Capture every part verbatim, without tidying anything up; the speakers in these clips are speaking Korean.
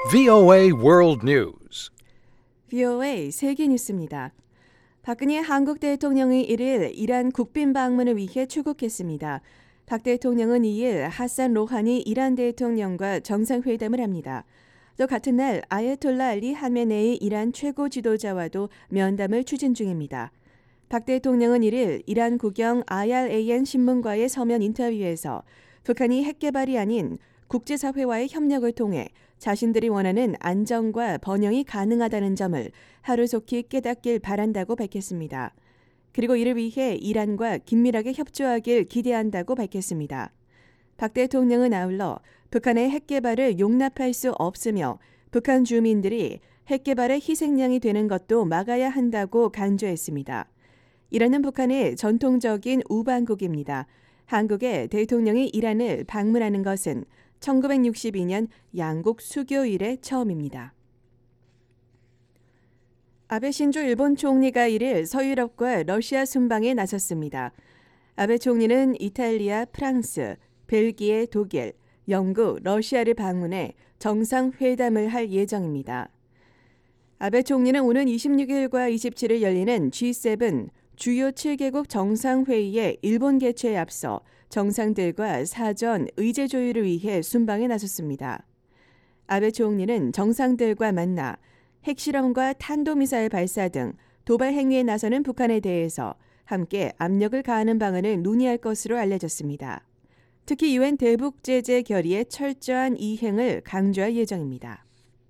브이오에이 World News. 브이오에이 세계 뉴스입니다. 박근혜 한국 대통령이 일일 이란 국빈 방문을 위해 출국했습니다. 박 대통령은 이일 하산 로하니 이란 대통령과 정상회담을 합니다. 또 같은 날 아야톨라 알리 하메네이 이란 최고 지도자와도 면담을 추진 중입니다. 박 대통령은 일일 이란 국영 아이알에이엔 신문과의 서면 인터뷰에서 북한이 핵 개발이 아닌 국제사회와의 협력을 통해 자신들이 원하는 안정과 번영이 가능하다는 점을 하루속히 깨닫길 바란다고 밝혔습니다. 그리고 이를 위해 이란과 긴밀하게 협조하길 기대한다고 밝혔습니다. 박 대통령은 아울러 북한의 핵 개발을 용납할 수 없으며 북한 주민들이 핵 개발의 희생양이 되는 것도 막아야 한다고 강조했습니다. 이란은 북한의 전통적인 우방국입니다. 한국의 대통령이 이란을 방문하는 것은 천구백육십이 년 양국 수교 이래 처음입니다. 아베 신조 일본 총리가 일일 서유럽과 러시아 순방에 나섰습니다. 아베 총리는 이탈리아, 프랑스, 벨기에, 독일, 영국, 러시아를 방문해 정상회담을 할 예정입니다. 아베 총리는 오는 이십육일과 이십칠일 열리는 지 세븐 주요 칠 개국 정상회의의 일본 개최에 앞서 정상들과 사전 의제 조율을 위해 순방에 나섰습니다. 아베 총리는 정상들과 만나 핵실험과 탄도미사일 발사 등 도발 행위에 나서는 북한에 대해서 함께 압력을 가하는 방안을 논의할 것으로 알려졌습니다. 특히 유엔 대북 제재 결의의 철저한 이행을 강조할 예정입니다.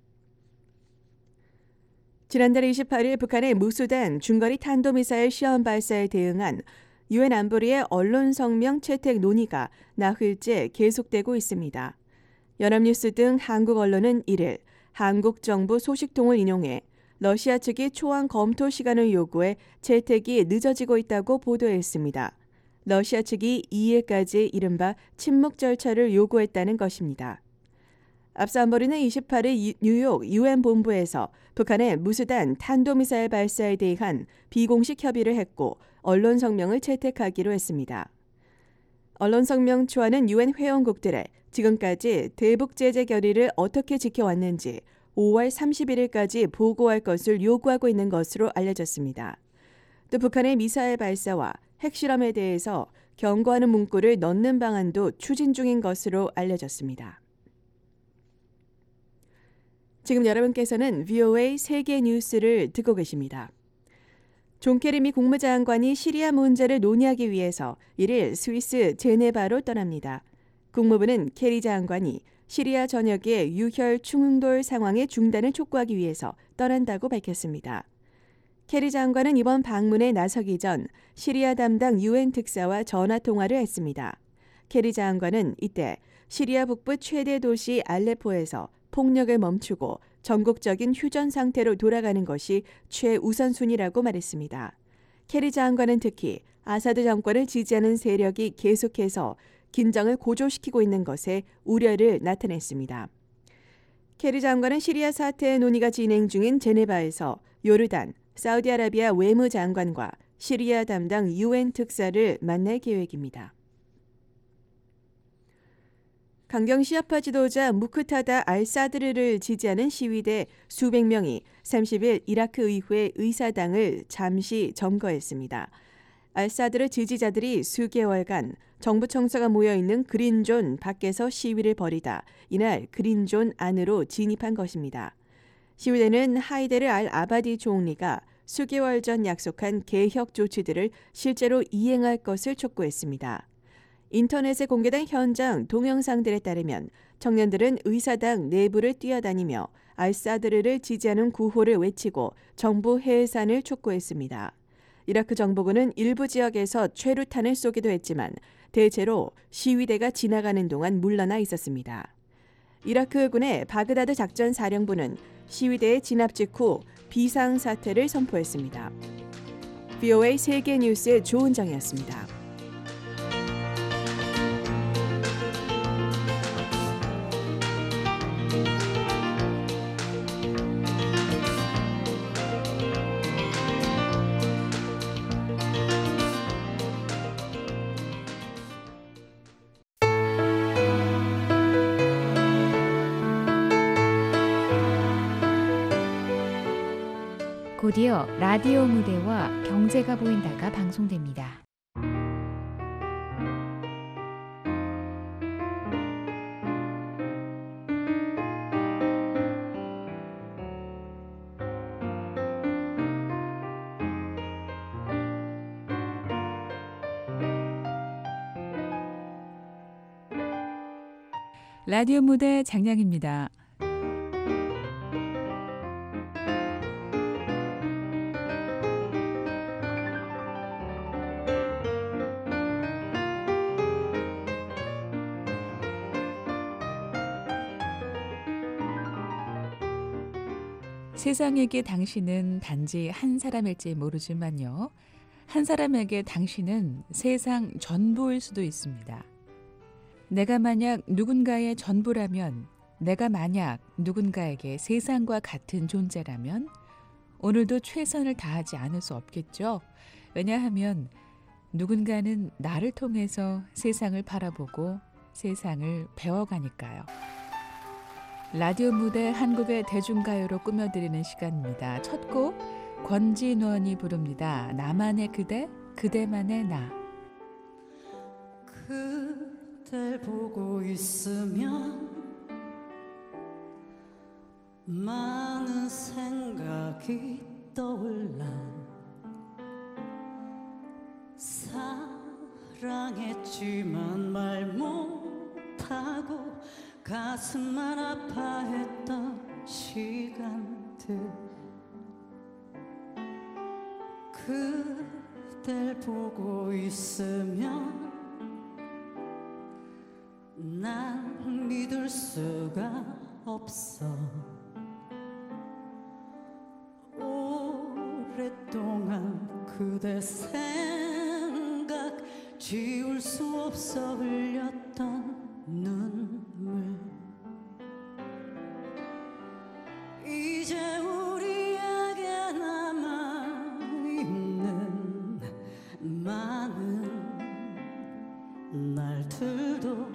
지난달 이십팔일 북한의 무수단 중거리 탄도미사일 시험 발사에 대응한 유엔 안보리의 언론 성명 채택 논의가 나흘째 계속되고 있습니다. 연합뉴스 등 한국 언론은 일일 한국 정부 소식통을 인용해 러시아 측이 초안 검토 시간을 요구해 채택이 늦어지고 있다고 보도했습니다. 러시아 측이 이일까지 이른바 침묵 절차를 요구했다는 것입니다. 앞서 안보리는 이십팔일 뉴욕 유엔 본부에서 북한의 무수단 탄도미사일 발사에 대한 비공식 협의를 했고 언론 성명을 채택하기로 했습니다. 언론 성명 초안은 유엔 회원국들의 지금까지 대북 제재 결의를 어떻게 지켜왔는지 오월 삼십일일까지 보고할 것을 요구하고 있는 것으로 알려졌습니다. 또 북한의 미사일 발사와 핵실험에 대해서 경고하는 문구를 넣는 방안도 추진 중인 것으로 알려졌습니다. 지금 여러분께서는 브이오에이 세계 뉴스를 듣고 계십니다. 존 케리 미 국무장관이 시리아 문제를 논의하기 위해서 일일 스위스 제네바로 떠납니다. 국무부는 케리 장관이 시리아 전역의 유혈 충돌 상황의 중단을 촉구하기 위해서 떠난다고 밝혔습니다. 케리 장관은 이번 방문에 나서기 전 시리아 담당 유엔 특사와 전화 통화를 했습니다. 케리 장관은 이때 시리아 북부 최대 도시 알레포에서 폭력을 멈추고 전국적인 휴전 상태로 돌아가는 것이 최우선순위라고 말했습니다. 케리 장관은 특히 아사드 정권을 지지하는 세력이 계속해서 긴장을 고조시키고 있는 것에 우려를 나타냈습니다. 케리 장관은 시리아 사태 논의가 진행 중인 제네바에서 요르단, 사우디아라비아 외무장관과 시리아 담당 유엔 특사를 만날 계획입니다. 강경 시아파 지도자 무크타다 알사드르를 지지하는 시위대 수백 명이 삼십일 이라크 의회 의사당을 잠시 점거했습니다. 알사드르 지지자들이 수개월간 정부 청사가 모여있는 그린존 밖에서 시위를 벌이다 이날 그린존 안으로 진입한 것입니다. 시위대는 하이데르 알 아바디 총리가 수개월 전 약속한 개혁 조치들을 실제로 이행할 것을 촉구했습니다. 인터넷에 공개된 현장 동영상들에 따르면 청년들은 의사당 내부를 뛰어다니며 알사드르를 지지하는 구호를 외치고 정부 해산을 촉구했습니다. 이라크 정부군은 일부 지역에서 최루탄을 쏘기도 했지만 대체로 시위대가 지나가는 동안 물러나 있었습니다. 이라크군의 바그다드 작전 사령부는 시위대의 진압 직후 비상사태를 선포했습니다. 브이오에이 세계 뉴스의 조은정이었습니다. 곧이어 라디오 무대와 경제가 보인다가 방송됩니다. 라디오 무대 장량입니다. 세상에게 당신은 단지 한 사람일지 모르지만요. 한 사람에게 당신은 세상 전부일 수도 있습니다. 내가 만약 누군가의 전부라면, 내가 만약 누군가에게 세상과 같은 존재라면 오늘도 최선을 다하지 않을 수 없겠죠. 왜냐하면 누군가는 나를 통해서 세상을 바라보고 세상을 배워가니까요. 라디오 무대 한국의 대중가요로 꾸며드리는 시간입니다. 첫 곡 권진원이 부릅니다. 나만의 그대, 그대만의 나. 그댈 보고 있으면 많은 생각이 떠올라. 사랑했지만 말 못하고 가슴만 아파했던 시간들. 그댈 보고 있으면 난 믿을 수가 없어. 오랫동안 그대 생각 지울 수 없어 흘렸던 눈물. 이제 우리에게 남아있는 많은 날들도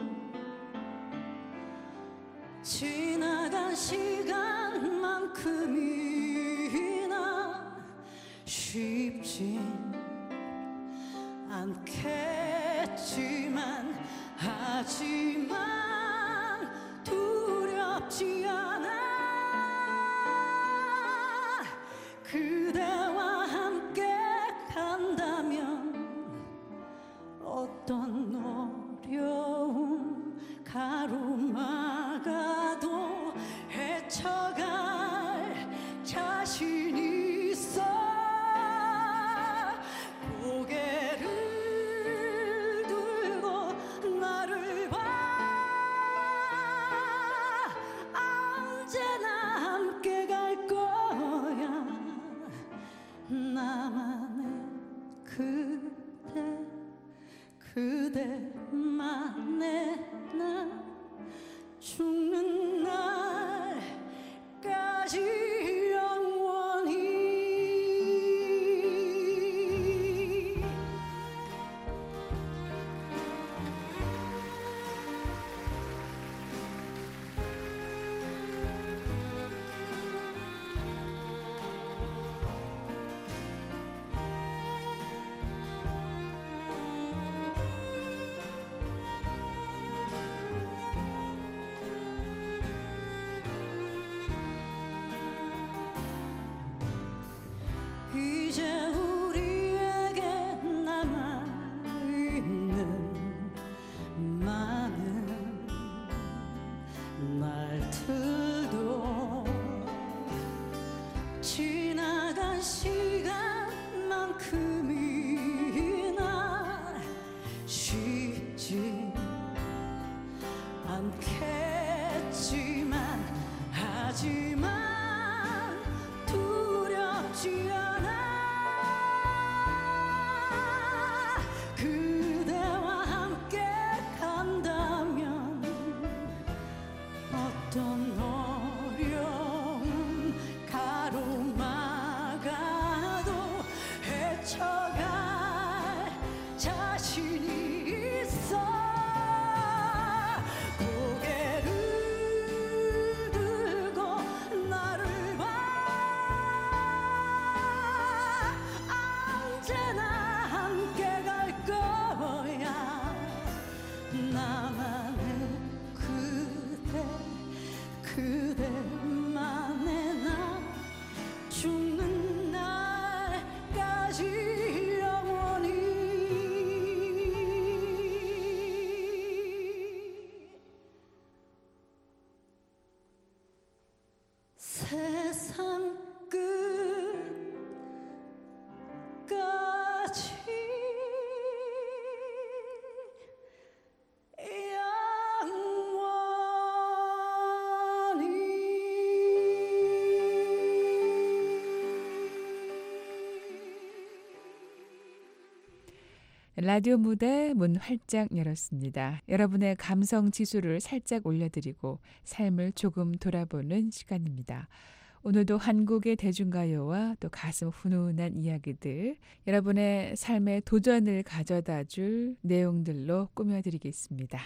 지나간 시간만큼이나 쉽진 않겠지만 하지만 두렵지 않아. 그대와 함께 간다면 어떤 어려움 가로막아도 헤쳐갈 자신 있어. 고개를 들고 나를 봐. 언제나 함께 갈 거야. 나만의 그대, 그대만의 나. 나만의 그대 그대만의 나 죽는 날까지 영원히 세상 끝까지 라디오 무대 문 활짝 열었습니다. 여러분의 감성 지수를 살짝 올려드리고 삶을 조금 돌아보는 시간입니다. 오늘도 한국의 대중가요와 또 가슴 훈훈한 이야기들, 여러분의 삶의 도전을 가져다 줄 내용들로 꾸며드리겠습니다.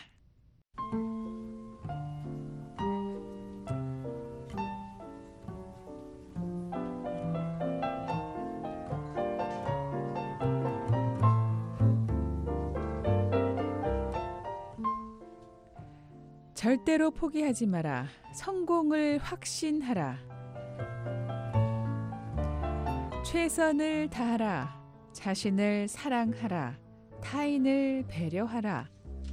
절대로 포기하지 마라. 성공을 확신하라. 최선을 다하라. 자신을 사랑하라. 타인을 배려하라.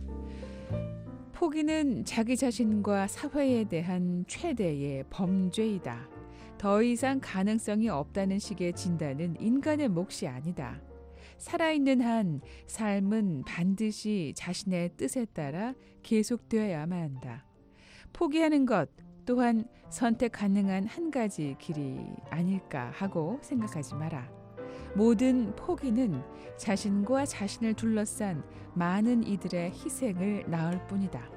포기는 자기 자신과 사회에 대한 최대의 범죄이다. 더 이상 가능성이 없다는 식의 진단은 인간의 몫이 아니다. 살아있는 한 삶은 반드시 자신의 뜻에 따라 계속되어야만 한다. 포기하는 것 또한 선택 가능한 한 가지 길이 아닐까 하고 생각하지 마라. 모든 포기는 자신과 자신을 둘러싼 많은 이들의 희생을 낳을 뿐이다.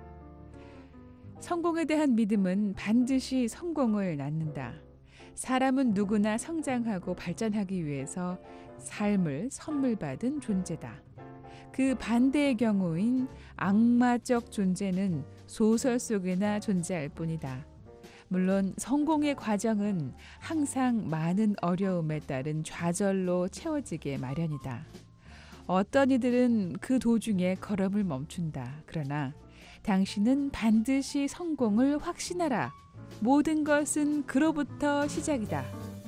성공에 대한 믿음은 반드시 성공을 낳는다. 사람은 누구나 성장하고 발전하기 위해서 삶을 선물 받은 존재다. 그 반대의 경우인 악마적 존재는 소설 속에나 존재할 뿐이다. 물론 성공의 과정은 항상 많은 어려움에 따른 좌절로 채워지게 마련이다. 어떤 이들은 그 도중에 걸음을 멈춘다. 그러나 당신은 반드시 성공을 확신하라. 모든 것은 그로부터 시작이다.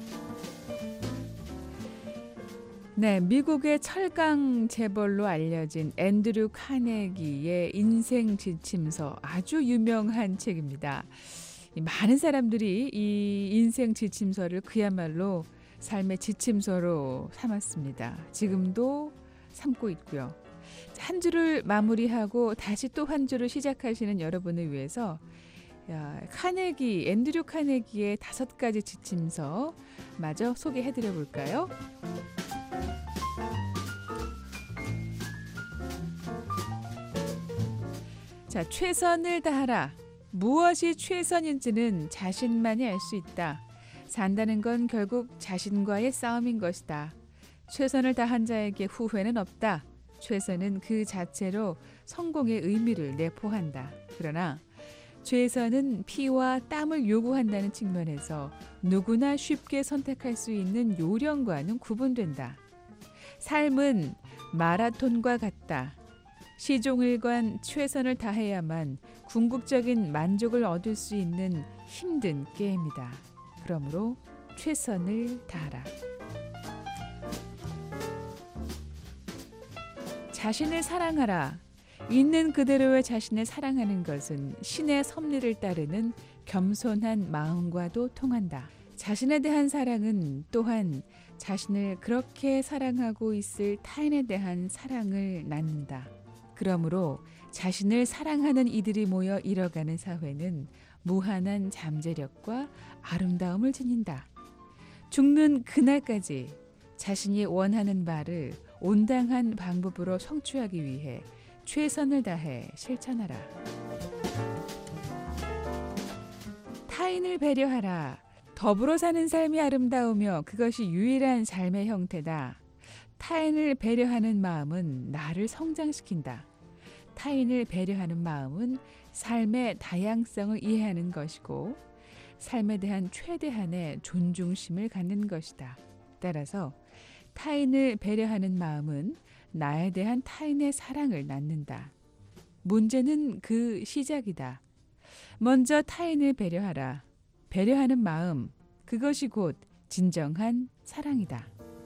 네, 미국의 철강 재벌로 알려진 앤드류 카네기의 인생 지침서, 아주 유명한 책입니다. 많은 사람들이 이 인생 지침서를 그야말로 삶의 지침서로 삼았습니다. 지금도 삼고 있고요. 한 주를 마무리하고 다시 또 한 주를 시작하시는 여러분을 위해서 야, 카네기, 앤드류 카네기의 다섯 가지 지침서 마저 소개해드려 볼까요? 자, 최선을 다하라. 무엇이 최선인지는 자신만이 알 수 있다. 산다는 건 결국 자신과의 싸움인 것이다. 최선을 다한 자에게 후회는 없다. 최선은 그 자체로 성공의 의미를 내포한다. 그러나 최선은 피와 땀을 요구한다는 측면에서 누구나 쉽게 선택할 수 있는 요령과는 구분된다. 삶은 마라톤과 같다. 시종일관 최선을 다해야만 궁극적인 만족을 얻을 수 있는 힘든 게임이다. 그러므로 최선을 다하라. 자신을 사랑하라. 있는 그대로의 자신을 사랑하는 것은 신의 섭리를 따르는 겸손한 마음과도 통한다. 자신에 대한 사랑은 또한 자신을 그렇게 사랑하고 있을 타인에 대한 사랑을 낳는다. 그러므로 자신을 사랑하는 이들이 모여 이뤄가는 사회는 무한한 잠재력과 아름다움을 지닌다. 죽는 그날까지 자신이 원하는 바를 온당한 방법으로 성취하기 위해 최선을 다해 실천하라. 타인을 배려하라. 더불어 사는 삶이 아름다우며 그것이 유일한 삶의 형태다. 타인을 배려하는 마음은 나를 성장시킨다. 타인을 배려하는 마음은 삶의 다양성을 이해하는 것이고 삶에 대한 최대한의 존중심을 갖는 것이다. 따라서 타인을 배려하는 마음은 나에 대한 타인의 사랑을 낳는다. 문제는 그 시작이다. 먼저 타인을 배려하라. 배려하는 마음, 그것이 곧 진정한 사랑이다.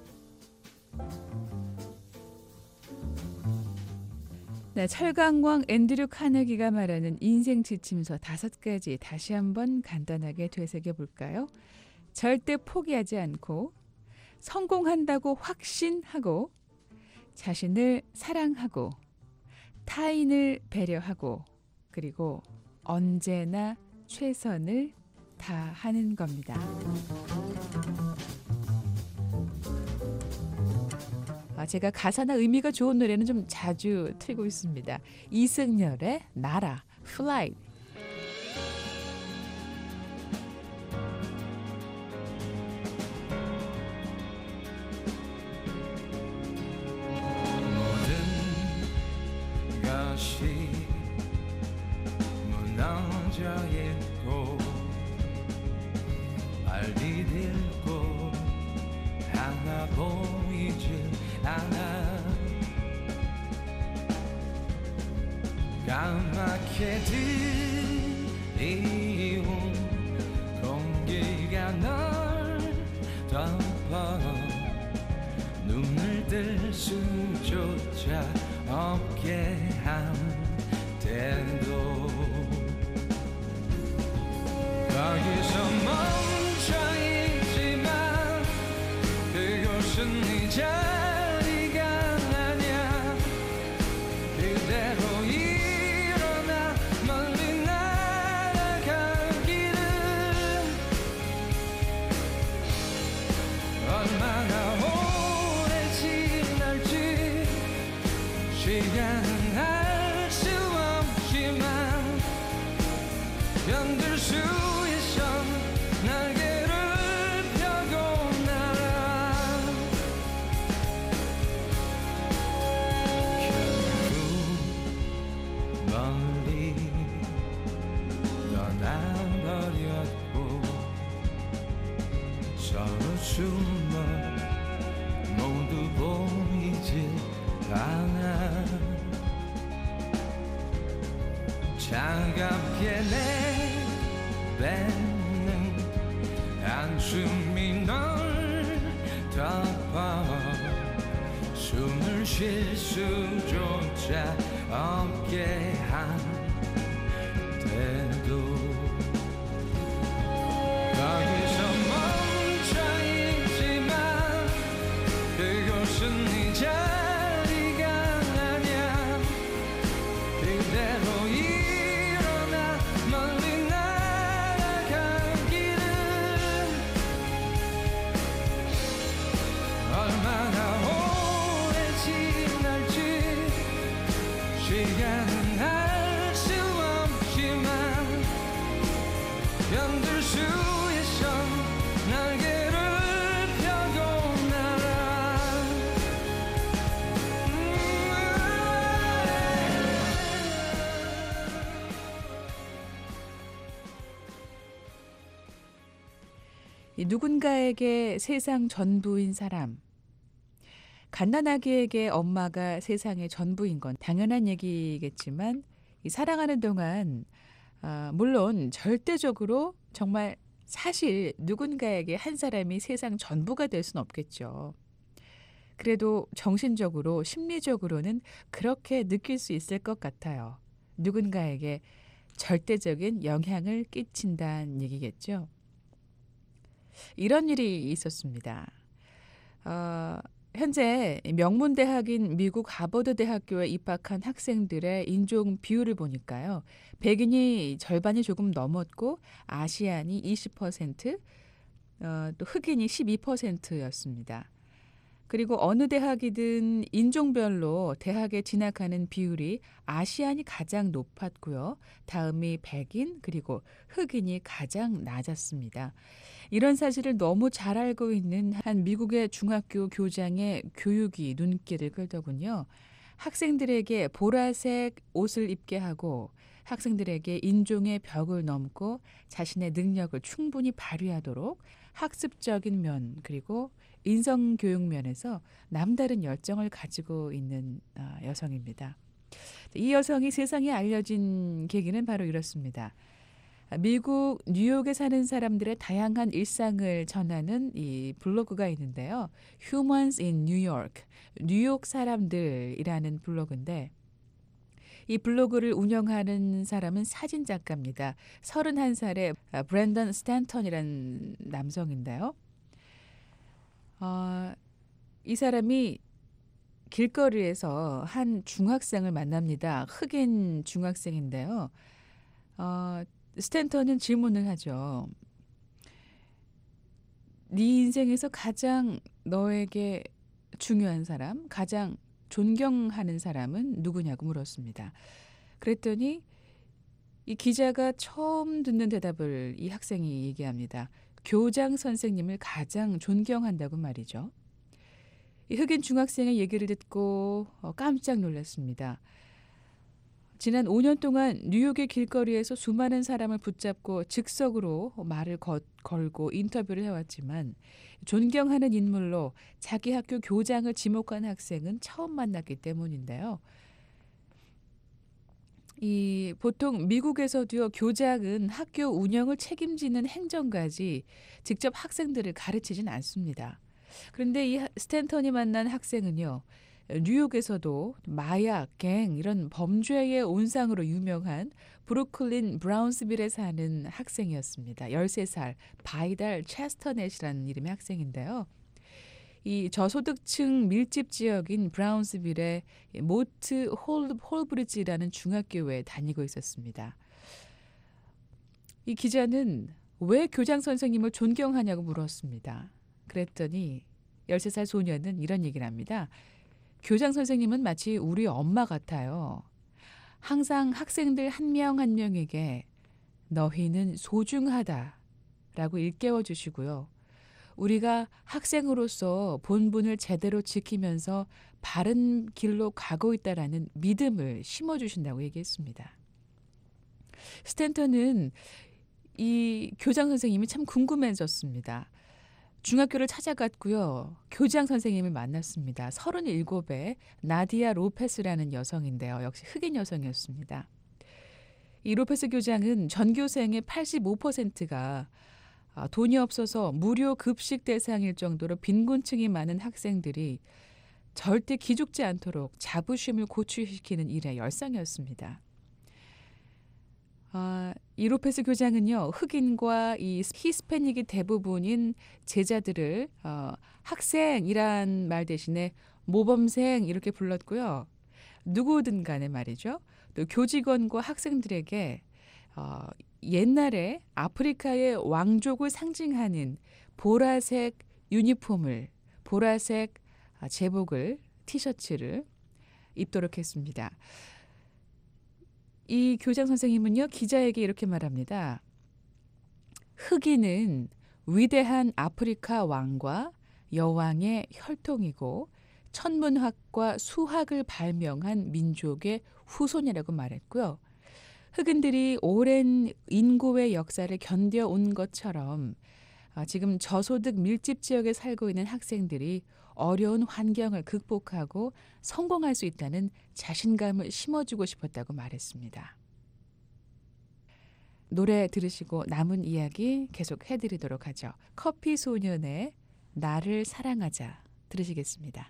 네, 철강왕 앤드류 카네기가 말하는 인생 지침서 다섯 가지 다시 한번 간단하게 되새겨 볼까요? 절대 포기하지 않고, 성공한다고 확신하고, 자신을 사랑하고, 타인을 배려하고, 그리고 언제나 최선을 다하는 겁니다. 아, 제가 가사나 의미가 좋은 노래는 좀 자주 틀고 있습니다. 이승열의 나라, Fly. 모든 것이 무너져 있고 빨리 들고 하나 보이질 않아. 까맣게 들이운 공기가 널 덮어 눈을 뜰 수조차 없게 한데도 거기서 멈춰있지만 그곳은 네 자리가 아냐. 그대로 일어나 멀리 날아가기를. 얼마나 오래 지날지 시간은 알 수 없지만 견딜 수 있어. 날개를 펴고 날아. 결국 멀리 떠나버렸고 서로 숨어 모두 보이질 않아. 차갑게 내뱉는 한숨이 널 덮어 숨을 쉴 수조차 없게 한데도 거기서 멈춰있지만 그곳은 네 자리가 아냐. 그대로 일어나 멀리 날아가기를. 얼마나 오래 지날지 시간은 알 수 없지만 견딜 수 있어. 날개를 펴고 날아. 이 누군가에게 세상 전부인 사람. 갓난아기에게 엄마가 세상의 전부인 건 당연한 얘기겠지만 이 사랑하는 동안 아, 물론 절대적으로 정말 사실 누군가에게 한 사람이 세상 전부가 될 수는 없겠죠. 그래도 정신적으로 심리적으로는 그렇게 느낄 수 있을 것 같아요. 누군가에게 절대적인 영향을 끼친다는 얘기겠죠. 이런 일이 있었습니다. 어, 현재 명문대학인 미국 하버드 대학교에 입학한 학생들의 인종 비율을 보니까요. 백인이 절반이 조금 넘었고 아시안이 이십 퍼센트, 어, 또 흑인이 십이 퍼센트였습니다. 그리고 어느 대학이든 인종별로 대학에 진학하는 비율이 아시안이 가장 높았고요. 다음이 백인 그리고 흑인이 가장 낮았습니다. 이런 사실을 너무 잘 알고 있는 한 미국의 중학교 교장의 교육이 눈길을 끌더군요. 학생들에게 보라색 옷을 입게 하고 학생들에게 인종의 벽을 넘고 자신의 능력을 충분히 발휘하도록 학습적인 면 그리고 인성교육 면에서 남다른 열정을 가지고 있는 여성입니다. 이 여성이 세상에 알려진 계기는 바로 이렇습니다. 미국 뉴욕에 사는 사람들의 다양한 일상을 전하는 이 블로그가 있는데요. Humans in New York, 뉴욕 사람들이라는 블로그인데 이 블로그를 운영하는 사람은 사진 작가입니다. 서른한 살의 브랜던 스탠턴이라는 남성인데요. 어, 이 사람이 길거리에서 한 중학생을 만납니다. 흑인 중학생인데요. 어, 스탠턴은 질문을 하죠. 네 인생에서 가장 너에게 중요한 사람, 가장 존경하는 사람은 누구냐고 물었습니다. 그랬더니 이 기자가 처음 듣는 대답을 이 학생이 얘기합니다. 교장 선생님을 가장 존경한다고 말이죠. 이 흑인 중학생의 얘기를 듣고 깜짝 놀랐습니다. 지난 오 년 동안 뉴욕의 길거리에서 수많은 사람을 붙잡고 즉석으로 말을 거, 걸고 인터뷰를 해왔지만 존경하는 인물로 자기 학교 교장을 지목한 학생은 처음 만났기 때문인데요. 이 보통 미국에서도요, 교장은 학교 운영을 책임지는 행정가지 직접 학생들을 가르치진 않습니다. 그런데 이 스탠턴이 만난 학생은요, 뉴욕에서도 마약, 갱 이런 범죄의 온상으로 유명한 브루클린 브라운스빌에 사는 학생이었습니다. 열세 살 바이달 체스터넷이라는 이름의 학생인데요. 이 저소득층 밀집 지역인 브라운스빌의 모트 홀, 홀브리지라는 중학교에 다니고 있었습니다. 이 기자는 왜 교장 선생님을 존경하냐고 물었습니다. 그랬더니 열세 살 소년은 이런 얘기를 합니다. 교장 선생님은 마치 우리 엄마 같아요. 항상 학생들 한 명 한 명에게 너희는 소중하다라고 일깨워 주시고요. 우리가 학생으로서 본분을 제대로 지키면서 바른 길로 가고 있다라는 믿음을 심어주신다고 얘기했습니다. 스탠턴은 이 교장 선생님이 참 궁금해졌습니다. 중학교를 찾아갔고요. 교장 선생님을 만났습니다. 서른일곱의 나디아 로페스라는 여성인데요. 역시 흑인 여성이었습니다. 이 로페스 교장은 전교생의 팔십오 퍼센트가 돈이 없어서 무료 급식 대상일 정도로 빈곤층이 많은 학생들이 절대 기죽지 않도록 자부심을 고취시키는 일에 열성이었습니다. 아, 이 로페스 교장은요, 흑인과 이 히스패닉이 대부분인 제자들을 어, 학생이란 말 대신에 모범생 이렇게 불렀고요. 누구든 간에 말이죠. 또 교직원과 학생들에게 어, 옛날에 아프리카의 왕족을 상징하는 보라색 유니폼을, 보라색 제복을, 티셔츠를 입도록 했습니다. 이 교장 선생님은요, 기자에게 이렇게 말합니다. 흑인은 위대한 아프리카 왕과 여왕의 혈통이고 천문학과 수학을 발명한 민족의 후손이라고 말했고요. 흑인들이 오랜 인고의 역사를 견뎌온 것처럼 지금 저소득 밀집 지역에 살고 있는 학생들이 어려운 환경을 극복하고 성공할 수 있다는 자신감을 심어주고 싶었다고 말했습니다. 노래 들으시고 남은 이야기 계속 해드리도록 하죠. 커피 소년의 나를 사랑하자 들으시겠습니다.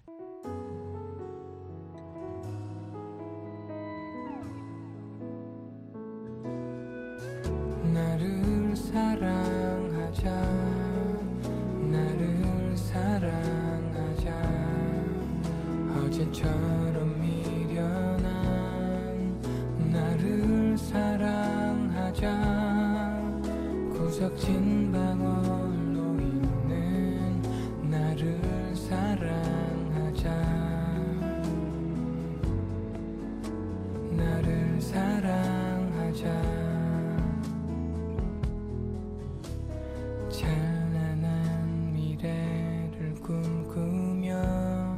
나를 사랑하자 나를 사랑하자 어제처럼 미련한 나를 사랑하자 구석진 방울로 있는 나를 사랑하자 나를 사랑하자 찬란한 미래를 꿈꾸며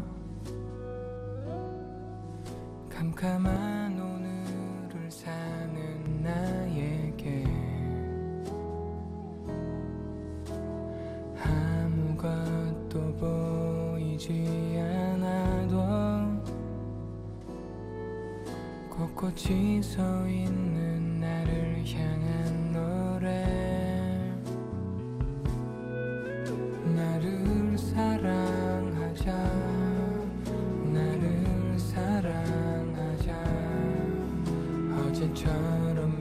캄캄한 오늘을 사는 나에게 아무것도 보이지 않아도 벚꽃이 서 있는 나를 향한 노래 나를 사랑하자 나를 사랑하자 어제처럼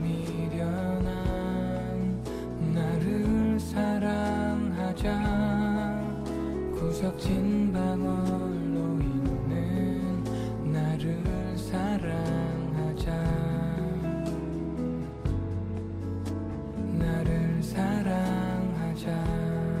미련한 나를 사랑하자 구석진 방울로 있는 나를 사랑하자 나를 사랑하자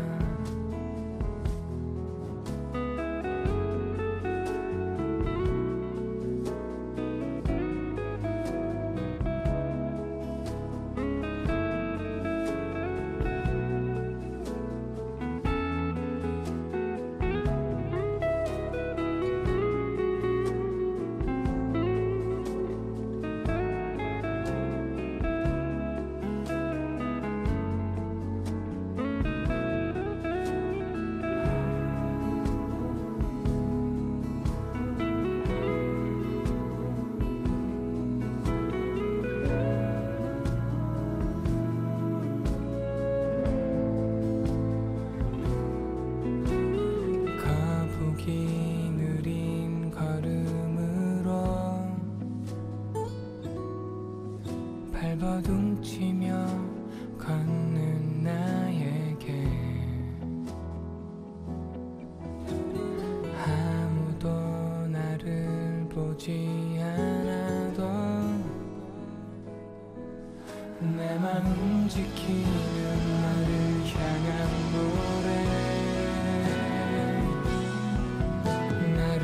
발버둥치며 걷는 나에게 아무도 나를 보지 않아도 내 맘 지키는 나를 향한 노래 나를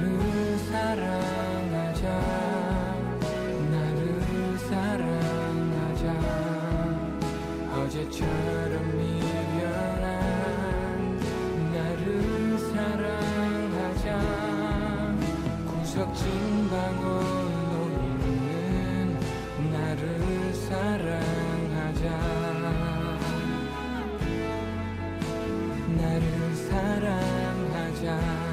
사랑하자 나를 사랑하자 어제처럼 미련한 나를 사랑하자 구석진 방울로 있는 나를 사랑하자 나를 사랑하자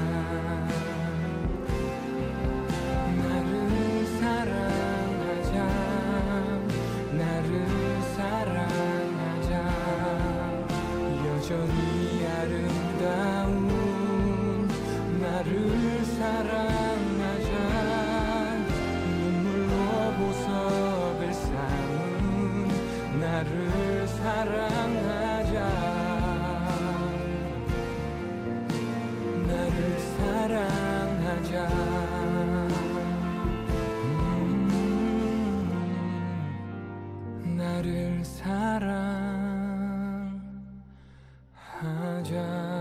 나를 사랑하자 나를 사랑하자 여전히 아름다운 나를 사랑하자 눈물로 보석을 쌓은 나를 사랑하자 나를 사랑하자 나를 사랑하자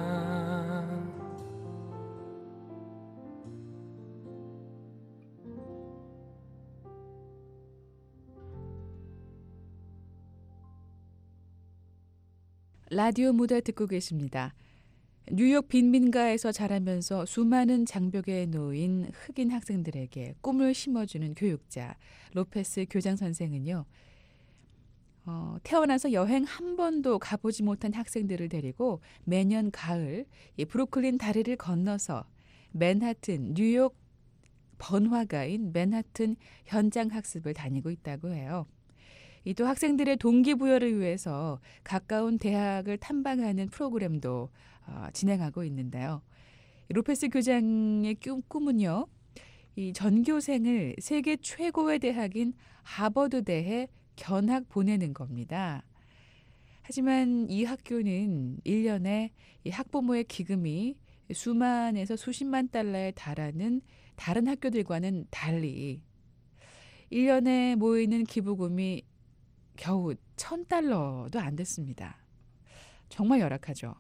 라디오 무대 듣고 계십니다. 뉴욕 빈민가에서 자라면서 수많은 장벽에 놓인 흑인 학생들에게 꿈을 심어주는 교육자 로페스 교장 선생은요. 어, 태어나서 여행 한 번도 가보지 못한 학생들을 데리고 매년 가을 이 브루클린 다리를 건너서 맨하튼, 뉴욕 번화가인 맨하튼 현장 학습을 다니고 있다고 해요. 이 또 학생들의 동기부여를 위해서 가까운 대학을 탐방하는 프로그램도 어, 진행하고 있는데요. 로페스 교장의 꿈은요. 이 전교생을 세계 최고의 대학인 하버드대에 견학 보내는 겁니다. 하지만 이 학교는 일 년에 이 학부모의 기금이 수만에서 수십만 달러에 달하는 다른 학교들과는 달리 일 년에 모이는 기부금이 겨우 천 달러도 안 됐습니다. 정말 열악하죠.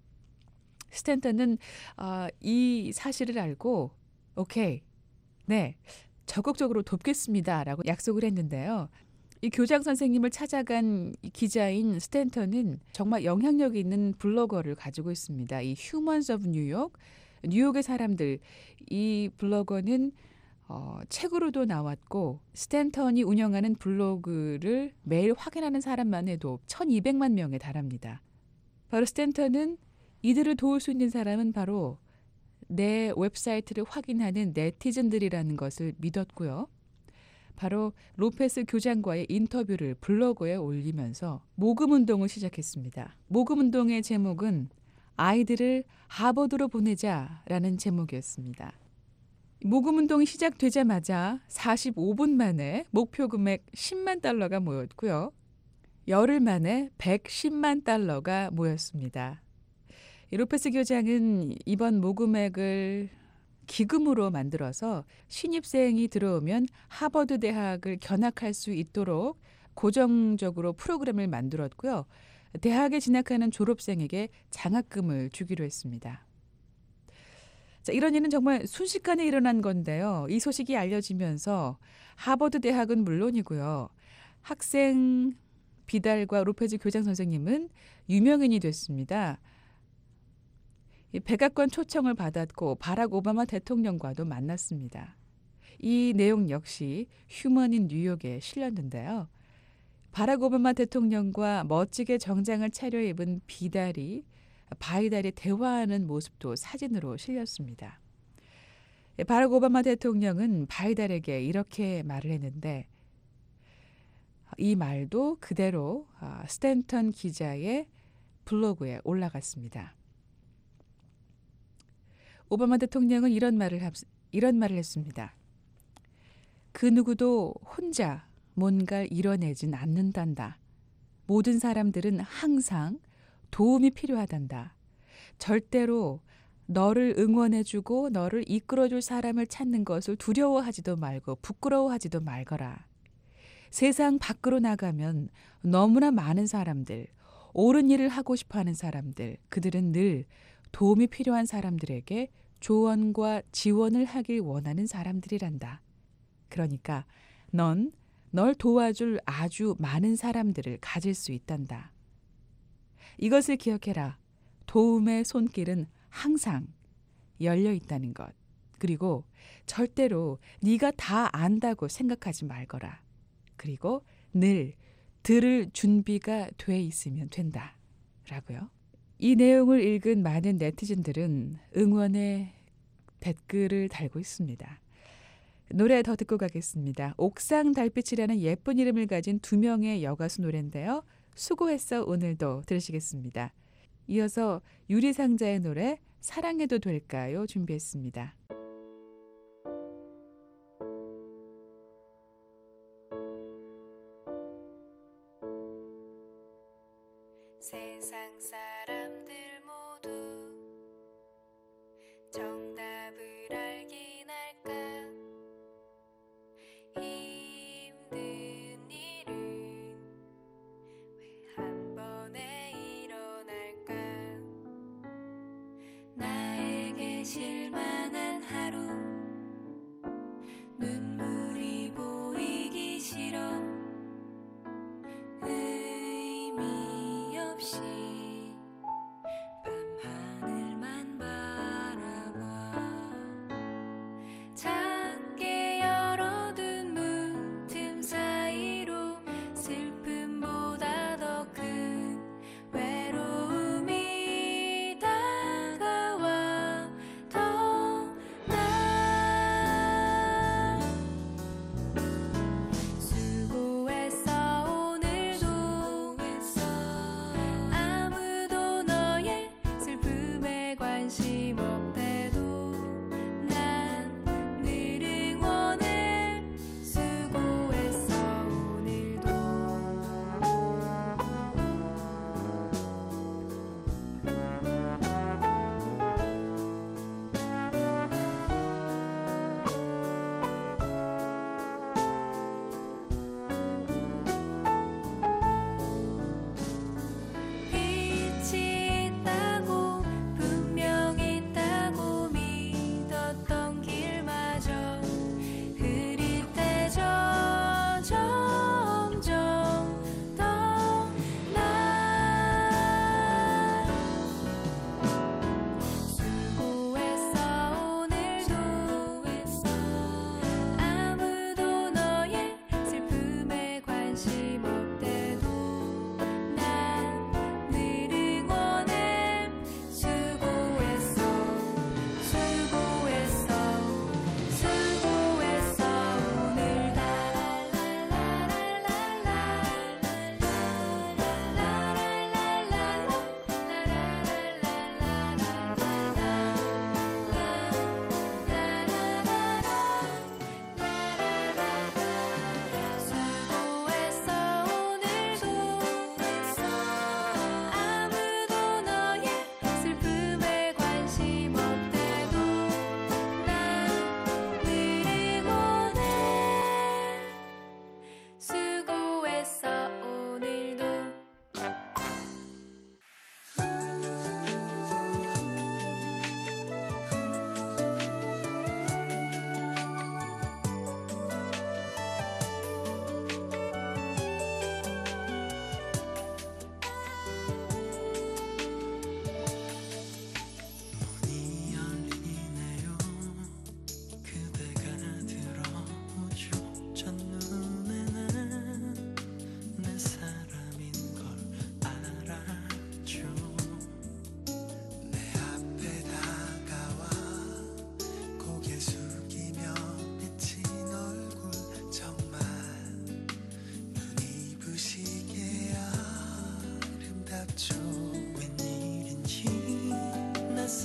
스탠턴은 어, 이 사실을 알고 오케이, 네, 적극적으로 돕겠습니다 라고 약속을 했는데요. 이 교장 선생님을 찾아간 기자인 스탠턴은 정말 영향력 있는 블로거를 가지고 있습니다. 이 휴먼스 오브 뉴욕, 뉴욕의 사람들, 이 블로거는 어, 책으로도 나왔고 스탠턴이 운영하는 블로그를 매일 확인하는 사람만 해도 천이백만 명에 달합니다. 바로 스탠턴은 이들을 도울 수 있는 사람은 바로 내 웹사이트를 확인하는 네티즌들이라는 것을 믿었고요. 바로 로페스 교장과의 인터뷰를 블로그에 올리면서 모금운동을 시작했습니다. 모금운동의 제목은 아이들을 하버드로 보내자라는 제목이었습니다. 모금운동이 시작되자마자 사십오 분 만에 목표 금액 십만 달러가 모였고요. 열흘 만에 백십만 달러가 모였습니다. 로페스 교장은 이번 모금액을 기금으로 만들어서 신입생이 들어오면 하버드 대학을 견학할 수 있도록 고정적으로 프로그램을 만들었고요. 대학에 진학하는 졸업생에게 장학금을 주기로 했습니다. 자, 이런 일은 정말 순식간에 일어난 건데요. 이 소식이 알려지면서 하버드 대학은 물론이고요. 학생 비달과 로페즈 교장 선생님은 유명인이 됐습니다. 백악관 초청을 받았고 바락 오바마 대통령과도 만났습니다. 이 내용 역시 휴먼인 뉴욕에 실렸는데요. 바락 오바마 대통령과 멋지게 정장을 차려입은 비달이 바이달이 대화하는 모습도 사진으로 실렸습니다. 바락 오바마 대통령은 바이달에게 이렇게 말을 했는데 이 말도 그대로 스탠턴 기자의 블로그에 올라갔습니다. 오바마 대통령은 이런 말을 이런 말을 했습니다. 그 누구도 혼자 뭔가를 이뤄내진 않는단다. 모든 사람들은 항상 도움이 필요하단다. 절대로 너를 응원해주고 너를 이끌어줄 사람을 찾는 것을 두려워하지도 말고 부끄러워하지도 말거라. 세상 밖으로 나가면 너무나 많은 사람들, 옳은 일을 하고 싶어하는 사람들, 그들은 늘 도움이 필요한 사람들에게 조언과 지원을 하길 원하는 사람들이란다. 그러니까 넌 널 도와줄 아주 많은 사람들을 가질 수 있단다. 이것을 기억해라. 도움의 손길은 항상 열려 있다는 것. 그리고 절대로 네가 다 안다고 생각하지 말거라. 그리고 늘 들을 준비가 돼 있으면 된다. 라고요. 이 내용을 읽은 많은 네티즌들은 응원의 댓글을 달고 있습니다. 노래 더 듣고 가겠습니다. 옥상 달빛이라는 예쁜 이름을 가진 두 명의 여가수 노래인데요. 수고했어 오늘도 들으시겠습니다. 이어서 유리상자의 노래 사랑해도 될까요? 준비했습니다. 세상 사람들 모두 정답을 알긴 할까 힘든 일은 왜 한 번에 일어날까 나에게 실망한 하루 눈물이 보이기 싫어 의미 없이 밤하늘만 바라봐 작게 열어둔 문틈 사이로 슬픔보다 더 큰 외로움이 다가와 더 나 수고했어 오늘도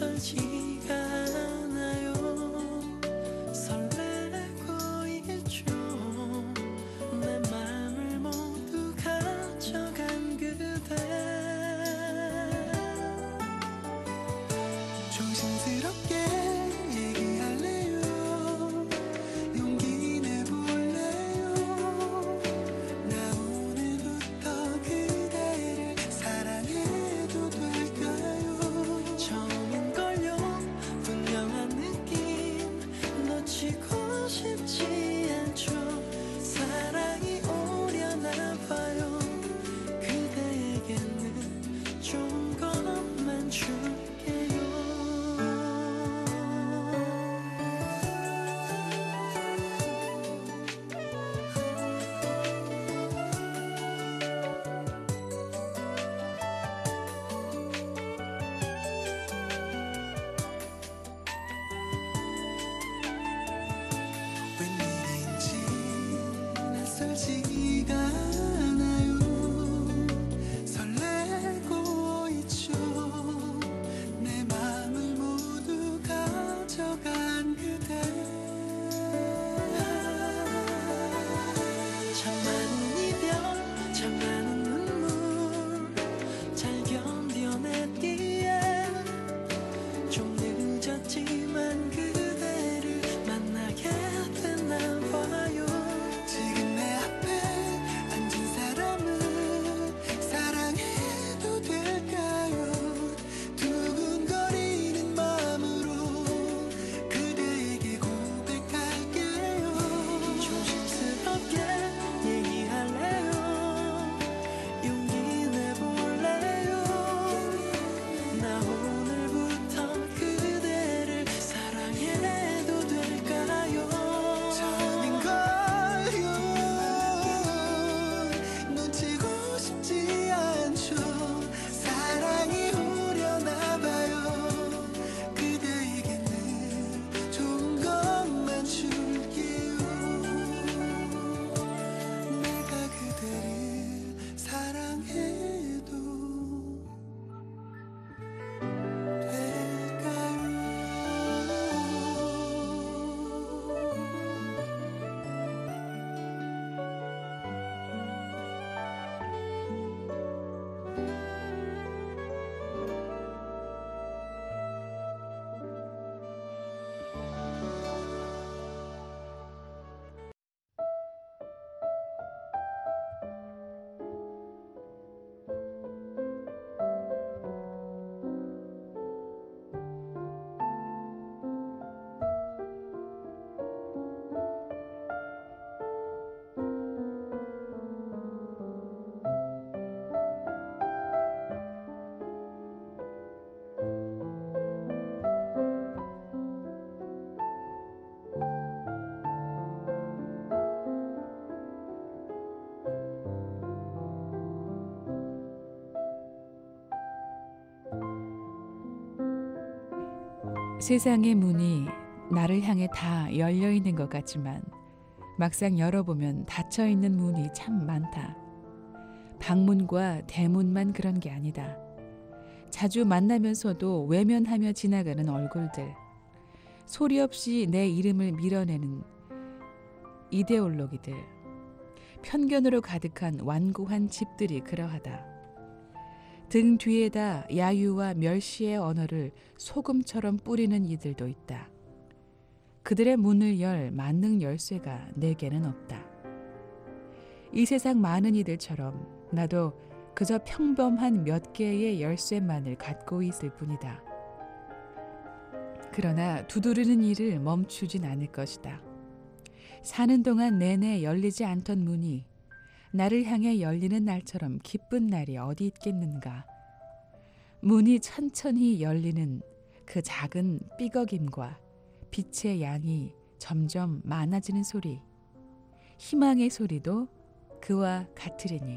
낯설지가 않아요. 설레고 있죠. 내 맘을 모두 가져간 그대. 조심스럽게 얘기할래요. 용기 내볼래요. 나 오늘부터 그대를 사랑해도 될까요? 처음인걸요. 분명한 느낌 놓치고 싶지 않죠. 사랑이 오려나 봐요. 그대에게는 좋은 것만 줄게요. 웬일인지 낯설지가 않아요. 설레고 있죠. 내 맘을 모두 가져간 그대. 참 많은 이별, 참 많은 눈물 잘 견뎌냈기에 좀 늦었지만 그대를 만나게 됐나 봐요. 지금 내 앞에 앉은 사람은 사랑해도 될까요? 두근거리는 마음으로 그대에게 고백할게요. 조심스럽게 얘기할래요. 용기 내볼래요. 나 오늘부터 그대를 사랑해도 될까요? 처음인걸요. 놓치고 싶지 않죠. 사랑이 오려나 봐요. 그대에게는 좋은 것만 줄게요. 내가 그대를 사랑해도 세상의 문이 나를 향해 다 열려 있는 것 같지만 막상 열어보면 닫혀 있는 문이 참 많다. 방문과 대문만 그런 게 아니다. 자주 만나면서도 외면하며 지나가는 얼굴들, 소리 없이 내 이름을 밀어내는 이데올로기들, 편견으로 가득한 완고한 집들이 그러하다. 등 뒤에다 야유와 멸시의 언어를 소금처럼 뿌리는 이들도 있다. 그들의 문을 열 만능 열쇠가 내게는 없다. 이 세상 많은 이들처럼 나도 그저 평범한 몇 개의 열쇠만을 갖고 있을 뿐이다. 그러나 두드리는 일을 멈추진 않을 것이다. 사는 동안 내내 열리지 않던 문이 나를 향해 열리는 날처럼 기쁜 날이 어디 있겠는가. 문이 천천히 열리는 그 작은 삐걱임과 빛의 양이 점점 많아지는 소리, 희망의 소리도 그와 같으리니.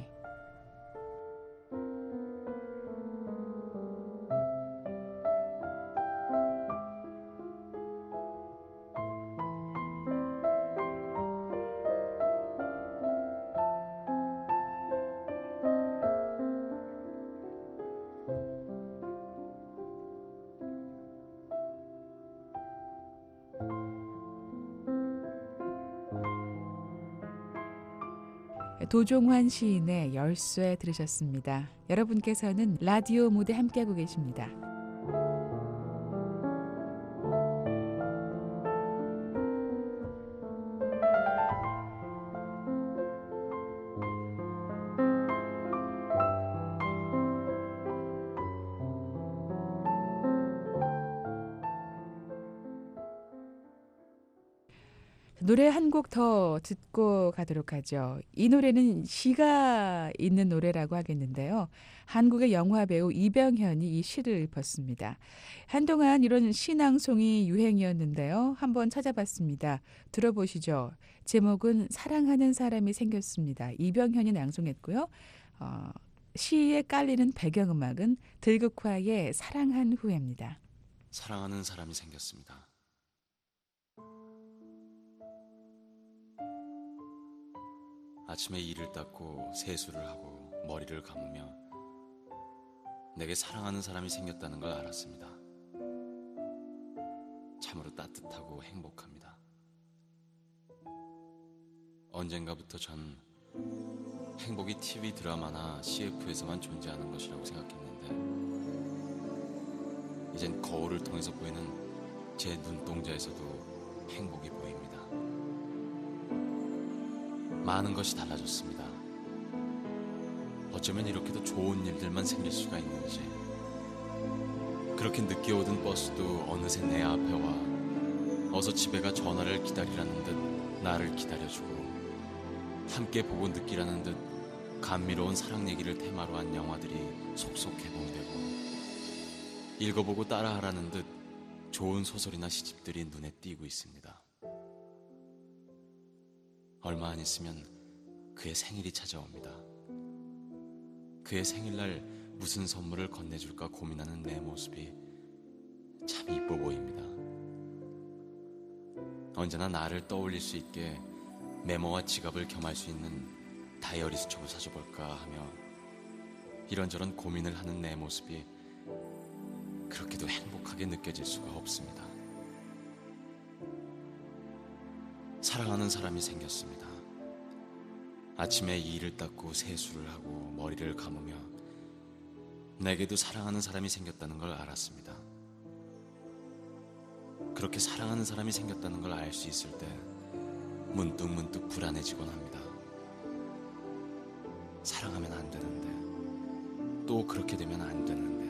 도종환 시인의 열쇠 들으셨습니다. 여러분께서는 라디오 무대 함께하고 계십니다. 노래 한 곡 더 듣고 가도록 하죠. 이 노래는 시가 있는 노래라고 하겠는데요. 한국의 영화배우 이병현이 이 시를 읊었습니다. 한동안 이런 시낭송이 유행이었는데요. 한번 찾아봤습니다. 들어보시죠. 제목은 사랑하는 사람이 생겼습니다. 이병현이 낭송했고요. 어, 시에 깔리는 배경음악은 들국화의 사랑한 후에입니다. 사랑하는 사람이 생겼습니다. 아침에 이를 닦고 세수를 하고 머리를 감으며 내게 사랑하는 사람이 생겼다는 걸 알았습니다. 참으로 따뜻하고 행복합니다. 언젠가부터 전 행복이 티비 드라마나 씨에프에서만 존재하는 것이라고 생각했는데 이젠 거울을 통해서 보이는 제 눈동자에서도 행복이 보입니다. 많은 것이 달라졌습니다. 어쩌면 이렇게도 좋은 일들만 생길 수가 있는지. 그렇게 늦게 오던 버스도 어느새 내 앞에 와 어서 집에 가 전화를 기다리라는 듯 나를 기다려주고 함께 보고 느끼라는 듯 감미로운 사랑 얘기를 테마로 한 영화들이 속속 개봉되고 읽어보고 따라하라는 듯 좋은 소설이나 시집들이 눈에 띄고 있습니다. 얼마 안 있으면 그의 생일이 찾아옵니다. 그의 생일날 무슨 선물을 건네줄까 고민하는 내 모습이 참 이뻐 보입니다. 언제나 나를 떠올릴 수 있게 메모와 지갑을 겸할 수 있는 다이어리 수첩을 사줘볼까 하며 이런저런 고민을 하는 내 모습이 그렇게도 행복하게 느껴질 수가 없습니다. 사랑하는 사람이 생겼습니다. 아침에 이를 닦고 세수를 하고 머리를 감으며 내게도 사랑하는 사람이 생겼다는 걸 알았습니다. 그렇게 사랑하는 사람이 생겼다는 걸 알 수 있을 때 문득문득 불안해지곤 합니다. 사랑하면 안 되는데, 또 그렇게 되면 안 되는데,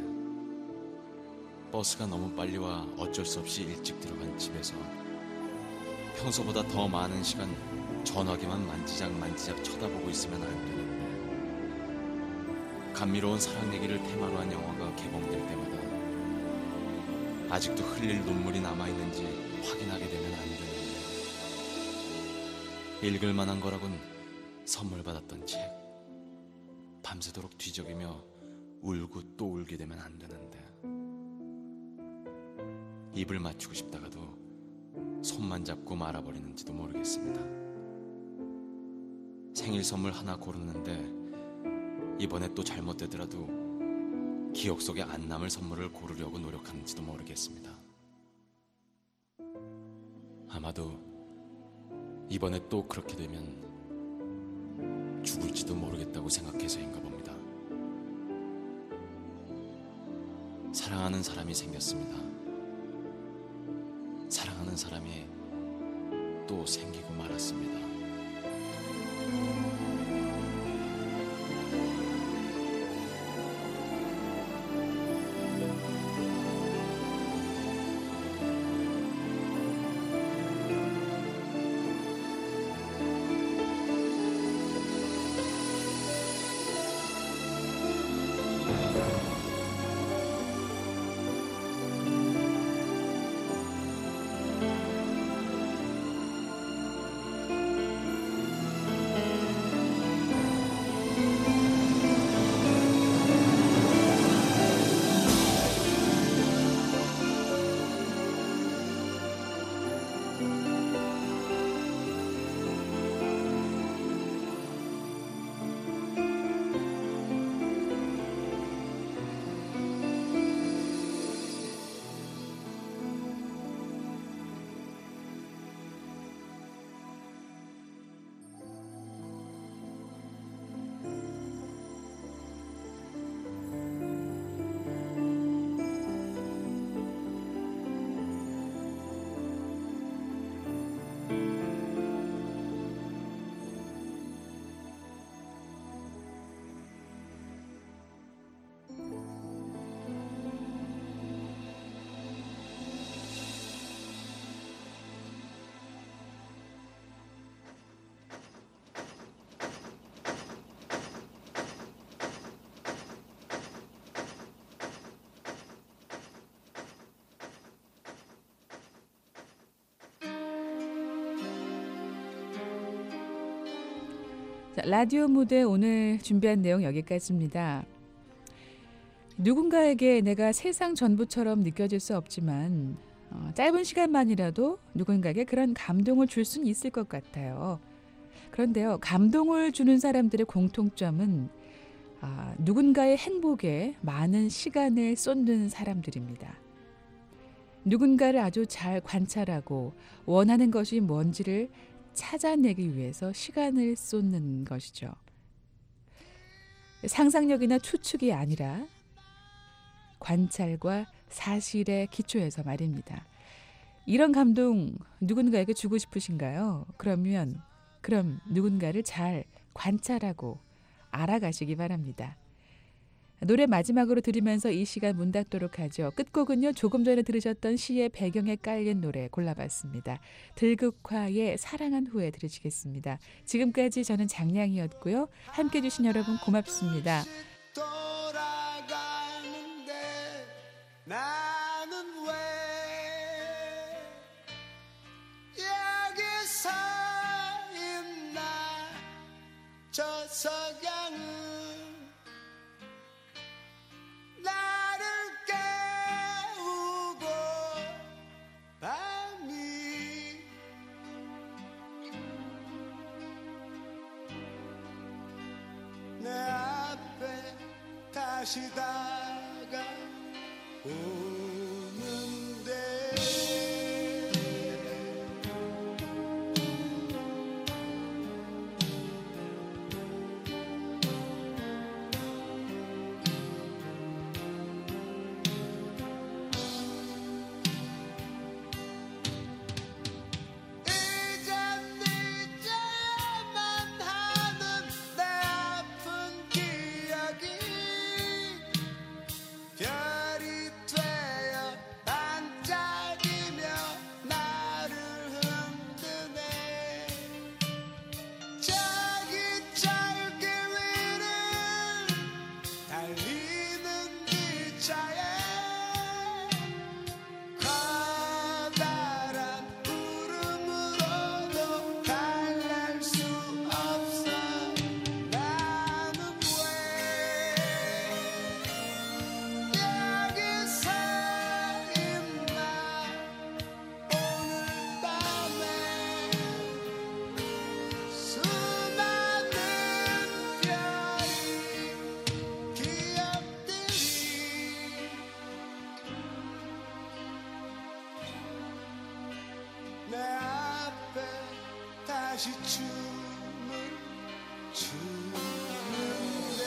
버스가 너무 빨리 와 어쩔 수 없이 일찍 들어간 집에서 평소보다 더 많은 시간 전화기만 만지작 만지작 쳐다보고 있으면 안 되는데, 감미로운 사랑 얘기를 테마로 한 영화가 개봉될 때마다 아직도 흘릴 눈물이 남아있는지 확인하게 되면 안 되는데, 읽을 만한 거라곤 선물 받았던 책 밤새도록 뒤적이며 울고 또 울게 되면 안 되는데, 입을 맞추고 싶다가도 손만 잡고 말아버리는지도 모르겠습니다. 생일 선물 하나 고르는데 이번에 또 잘못되더라도 기억 속에 안 남을 선물을 고르려고 노력하는지도 모르겠습니다. 아마도 이번에 또 그렇게 되면 죽을지도 모르겠다고 생각해서인가 봅니다. 사랑하는 사람이 생겼습니다. 사랑하는 사람이 또 생기고 말았습니다. 자, 라디오 무대 오늘 준비한 내용 여기까지입니다. 누군가에게 내가 세상 전부처럼 느껴질 수 없지만 어, 짧은 시간만이라도 누군가에게 그런 감동을 줄 수는 있을 것 같아요. 그런데요, 감동을 주는 사람들의 공통점은 아, 누군가의 행복에 많은 시간을 쏟는 사람들입니다. 누군가를 아주 잘 관찰하고 원하는 것이 뭔지를 찾아내기 위해서 시간을 쏟는 것이죠. 상상력이나 추측이 아니라 관찰과 사실에 기초해서 말입니다. 이런 감동 누군가에게 주고 싶으신가요? 그러면 그럼 누군가를 잘 관찰하고 알아가시기 바랍니다. 노래 마지막으로 들으면서 이 시간 문 닫도록 하죠. 끝곡은요, 조금 전에 들으셨던 시의 배경에 깔린 노래 골라봤습니다. 들국화의 사랑한 후에 들으시겠습니다. 지금까지 저는 장량이었고요. 함께해 주신 여러분 고맙습니다. 돌아가는데 나는 왜 여기서 있나. 저 석양은 나를 깨우고 밤이 내 앞에 다시 다가오는데 이젠 잊어야만 하는 내 아픈 기억이 별이 되어 반짝이며 나를 흔드네. 저기 저기 위를 달리는 기차에 커다란 구름으로도 달랠 수 없어. 나는 왜 여기서 있나. 오늘 밤에 수많은 별이 기억들이 내 앞에 다시 춤을 추는데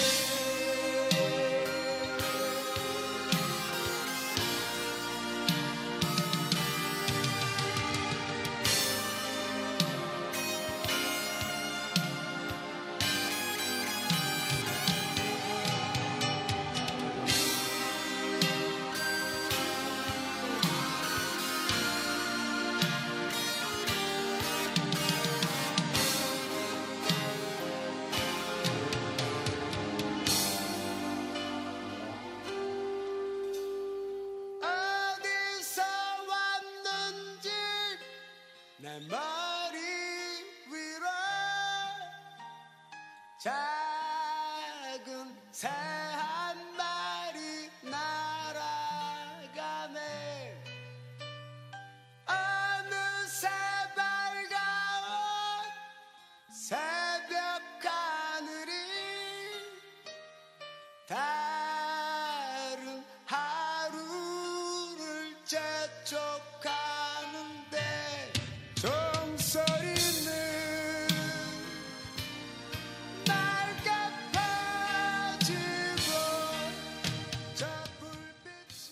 어디서 왔는지 내 머리 위로 작은 새 한 마리 날아가네. 어느새 밝아온 새벽 하늘이 다른 하루를 재촉하는데 종소리는 맑게 퍼지고 저 불빛이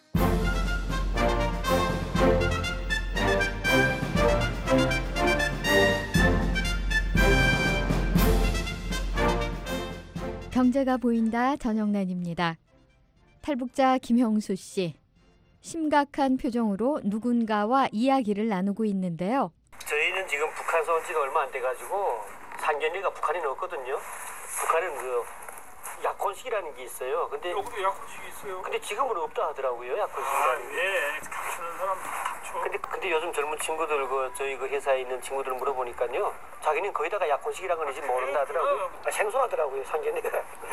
경제가 보인다. 전영란입니다. 탈북자 김형수 씨, 심각한 표정으로 누군가와 이야기를 나누고 있는데요. 저희는 지금 북한에서 온 지가 얼마 안 돼가지고 상견례가 북한에 넣었거든요. 북한은 그 약혼식이라는 게 있어요. 근데 여기도 약혼식이 있어요. 근데 지금은 없다 하더라고요. 아, 약혼식이라는 게. 예, 갖추는 사람 갖춰. 근데 근데 요즘 젊은 친구들 그 저희 그 회사에 있는 친구들 물어보니까요. 자기는 거의 다가 약혼식이라는 건 이제 모른다 하더라고요. 아, 생소하더라고요. 상견례가.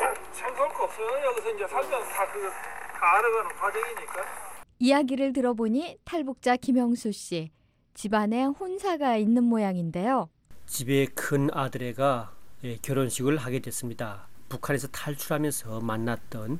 생소할 거 없어요. 여기서 이제 살면서 다그 다 알아가는 과정이니까. 이야기를 들어보니 탈북자 김영수 씨 집안에 혼사가 있는 모양인데요. 집에 큰 아들애가 예, 결혼식을 하게 됐습니다. 북한에서 탈출하면서 만났던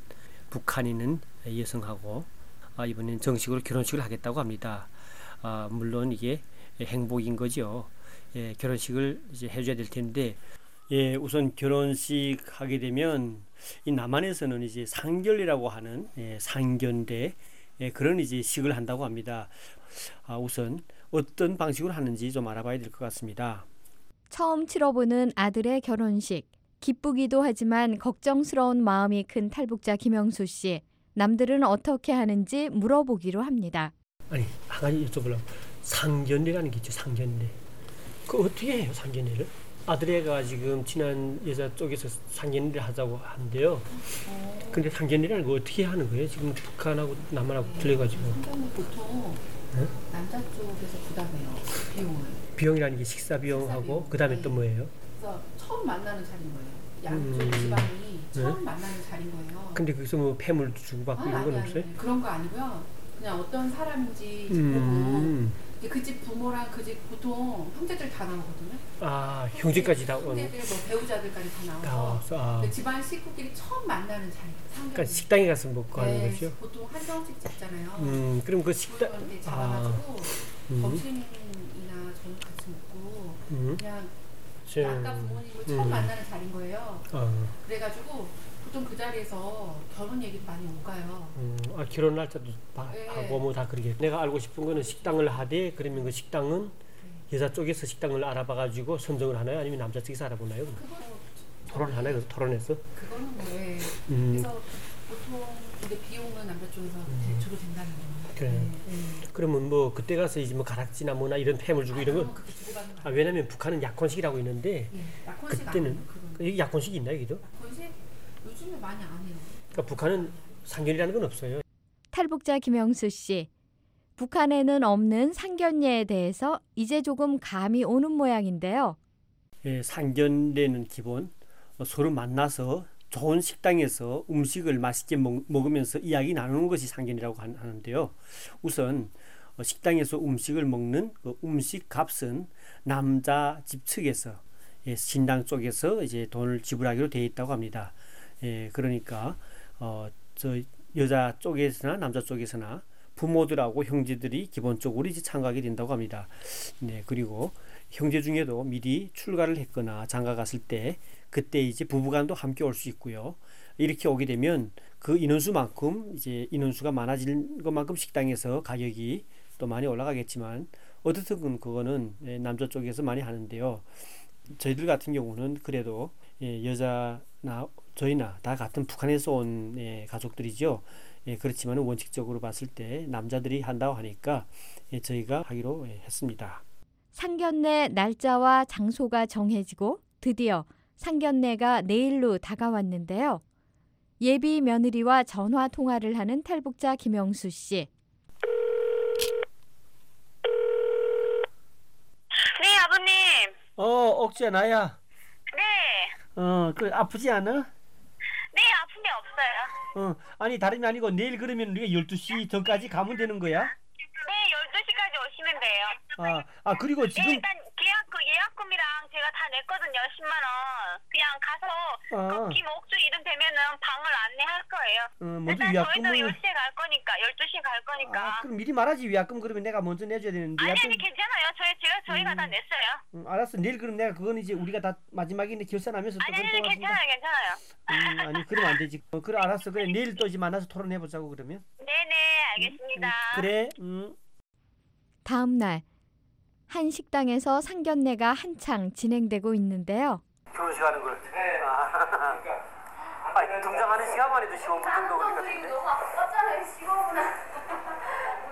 북한인은 여성하고 아, 이번엔 정식으로 결혼식을 하겠다고 합니다. 아, 물론 이게 행복인 거죠. 예, 결혼식을 이제 해줘야 될 텐데, 예, 우선 결혼식 하게 되면 이 남한에서는 이제 상견례라고 하는 예, 상견례 예, 그런 이제 식을 한다고 합니다. 아, 우선 어떤 방식으로 하는지 좀 알아봐야 될 것 같습니다. 처음 치러보는 아들의 결혼식. 기쁘기도 하지만 걱정스러운 마음이 큰 탈북자 김영수 씨. 남들은 어떻게 하는지 물어보기로 합니다. 아니, 한 가지 여쭤보려고. 상견례라는 게 있죠, 상견례. 그 어떻게 해요, 상견례를? 아들애가 지금 친한 여자 쪽에서 상견례를 하자고 한대요. 근데 상견례라는 거 어떻게 하는 거예요? 지금 북한하고 남한하고 틀려가지고. 상견례 보통 네? 남자 쪽에서 부담해요, 비용을. 비용이라는 게 식사 비용하고 그 다음에 또 뭐예요? 그래서 처음 만나는 자리인 거예요. 양쪽 음, 집안이 처음 네? 만나는 자리인 거예요. 근데 거기서 뭐 폐물 주고받고 아, 이런 건 아니, 없어요? 아니, 그런 거 아니고요. 그냥 어떤 사람인지 음. 보고 그 집 부모랑 그 집 보통 형제들 다 나오거든요. 아, 형제까지 다 오는. 형제들, 뭐 배우자들까지 다 나와서. 다 와서, 아. 그 집안 식구끼리 처음 만나는 자리. 그러니까 식당에 가서 먹고 네, 하는 거죠? 보통 한정식 잡잖아요. 음, 그럼 그 식당. 잡아가지고 음. 점심이나 저녁 같이 먹고 음. 그냥 제, 아까 부모님을 처음 음. 만나는 자리인 거예요. 어. 그래가지고 보통 그 자리에서 결혼 얘기도 많이 오가요. 음, 아, 결혼 날짜도 다 네. 하고 뭐 다 그러게. 내가 알고 싶은 거는 식당을 하되 그러면 그 식당은 네. 여자 쪽에서 식당을 알아봐가지고 선정을 하나요? 아니면 남자 쪽에서 알아보나요? 토론하나요? 그래서 토론해서? 그거는 왜? 음. 그래서 보통 근데 비용은 남자 쪽에서 음. 주로 된다는 거예요. 그래. 네. 네. 그러면 뭐 그때 가서 이제 뭐 가락지나 뭐나 이런 폐물 주고 아, 이런 건. 주고받는 아, 왜냐면 북한은 약혼식이라고 있는데 네. 약혼식 그때는 여기 약혼식이 있나요, 여기도? 약혼식 요즘에 많이 안 해요. 그러니까 북한은 상견이라는 건 없어요. 탈북자 김영수 씨. 북한에는 없는 상견례에 대해서 이제 조금 감이 오는 모양인데요. 예, 상견례는 기본 서로 만나서 좋은 식당에서 음식을 맛있게 먹, 먹으면서 이야기 나누는 것이 상견례라고 하는데요. 우선 식당에서 음식을 먹는 그 음식 값은 남자 집 측에서 예, 신당 쪽에서 이제 돈을 지불하기로 되어 있다고 합니다. 예, 그러니까 어, 저 여자 쪽에서나 남자 쪽에서나 부모들하고 형제들이 기본적으로 이제 참가하게 된다고 합니다. 네, 그리고 형제 중에도 미리 출가를 했거나 장가 갔을 때 그때 이제 부부간도 함께 올 수 있고요. 이렇게 오게 되면 그 인원수만큼 이제 인원수가 많아질 것만큼 식당에서 가격이 또 많이 올라가겠지만 어떻든 그거는 남자 쪽에서 많이 하는데요. 저희들 같은 경우는 그래도 여자나 저희나 다 같은 북한에서 온 가족들이죠. 그렇지만 원칙적으로 봤을 때 남자들이 한다고 하니까 저희가 하기로 했습니다. 상견례 날짜와 장소가 정해지고 드디어 상견례가 내일로 다가왔는데요. 예비 며느리와 전화 통화를 하는 탈북자 김영수 씨. 네, 아버님. 어, 옥주야, 나야. 네. 어, 그 아프지 않아? 네, 아픈 게 없어요. 어, 아니 다름이 아니고 내일 그러면 우리가 열두 시 전까지 가면 되는 거야? 네, 열두 시까지 오시면 돼요. 아, 아 그리고 지금 네, 일단 계약 그 예약금이랑 제가 다 냈거든요. 십만 원. 그냥 가서 아. 그 김옥주 이름 되면은 방을 안내할 거예요. 어, 먼저 일단 위약금을 저희는 열 시에 갈 거니까 열두 시에 갈 거니까. 아, 그럼 미리 말하지. 위약금 그러면 내가 먼저 내줘야 되는데. 아니, 위약금... 아니 괜찮아요. 저희 제가 저희가 음. 다 냈어요. 음, 알았어. 내일 그럼 내가 그건 이제 우리가 다 마지막에 결산하면서 또 아니, 아니, 아니 괜찮아요. 괜찮아요. 음, 아니 그러면 안 되지. 어, 그래 알았어. 그래 내일 또 이제 만나서 토론해 보자고 그러면. 네네 알겠습니다. 음, 그래. 음. 다음 날 한 식당에서 상견례가 한창 진행되고 있는데요. 결혼식 하는 걸. 네. 아, 아니, 등장하는 시간만 해도 십오 분 정도 걸릴 것 같은데. 너무 아깝잖아요. 십오 분.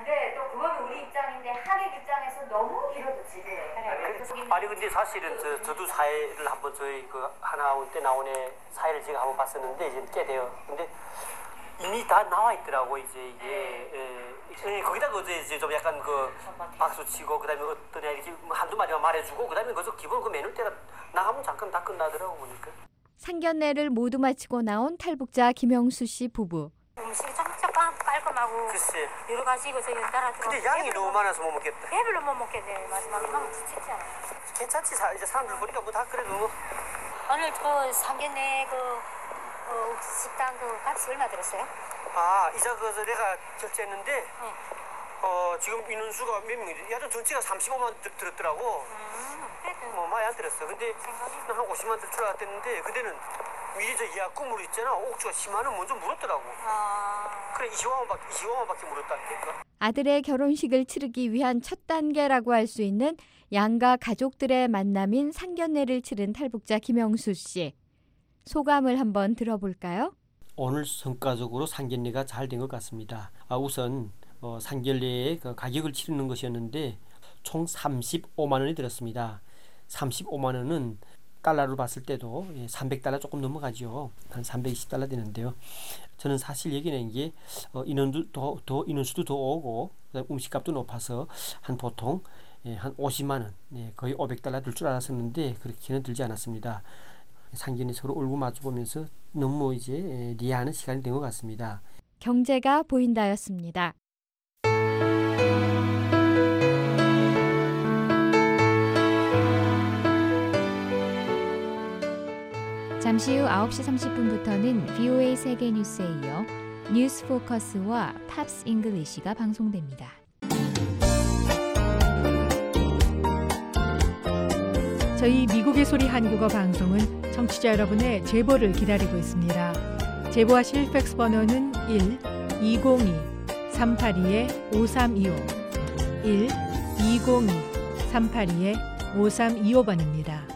근데 또 그건 우리 입장인데 하객 입장에서 너무 길어도 지루해. 아니 근데 사실은 저, 저도 사회를 한번 저희 그 하나원 때 나온 애 사회를 제가 한번 봤었는데 이제 꽤 돼요. 근데 이미 다 나와 있더라고 이제 이게 예, 예, 거기다 그 이제 좀 약간 그 박수 치고 그다음에 어떤 애 이렇게 한두 마디만 말해주고 그다음에 그저 기본 그 메뉴 때가 나가면 잠깐 다 끝나더라고 보니까. 상견례를 모두 마치고 나온 탈북자 김영수 씨 부부. 음식이 쫙쫙 깔끔하고 글쎄. 여러 가지 이거 저 연달아 들어. 근데 양이 너무 많아서 못 먹겠다. 배불러 못 먹겠네. 마지막에 막 지치잖아. 괜찮지. 사, 이제 사람들 보니까 뭐 다 그래도 뭐. 오늘 그 상견례 그 어, 식당 그 값이 얼마 들었어요? 아 이자 그 내가 결제했는데 네. 어 지금 인원수가 몇 명이지? 야전 전체가 삼십오만 들, 들었더라고. 음, 그래도 뭐 많이 안 들었어. 근데 한 오십만 들 줄 알았댔는데 그때는 미리 저 예약금으로 있잖아. 옥주가 십만 원 먼저 물었더라고. 아... 그래 이십오만 밖에 이십오만 밖에 물었다니까. 아들의 결혼식을 치르기 위한 첫 단계라고 할 수 있는 양가 가족들의 만남인 상견례를 치른 탈북자 김영수 씨. 소감을 한번 들어볼까요? 오늘 성과적으로 상견례가 잘 된 것 같습니다. 아, 우선 어, 상견례의 그 가격을 치르는 것이었는데 총 삼십오만 원이 들었습니다. 삼십오만 원은 달러로 봤을 때도 삼백 달러 조금 넘어가죠. 한 삼백이십 달러 되는데요. 저는 사실 여기는 이게 어, 인원도 더, 더 인원수도 더 오고 음식값도 높아서 한 보통 예, 한 오십만 원, 예, 거의 오백 달러 들 줄 알았었는데 그렇게는 들지 않았습니다. 상견례 서로 얼굴 마주 보면서 너무 이제 예, 리하하는 시간이 된 것 같습니다. 경제가 보인다였습니다. 잠시 후 아홉 시 삼십 분부터는 브이오에이 세계 뉴스에 이어 뉴스 포커스와 팝스 잉글리시가 방송됩니다. 저희 미국의 소리 한국어 방송은 청취자 여러분의 제보를 기다리고 있습니다. 제보하실 팩스 번호는 일 이공이 삼팔이 오삼이오 일 이공이 삼팔이 오삼이오 번입니다.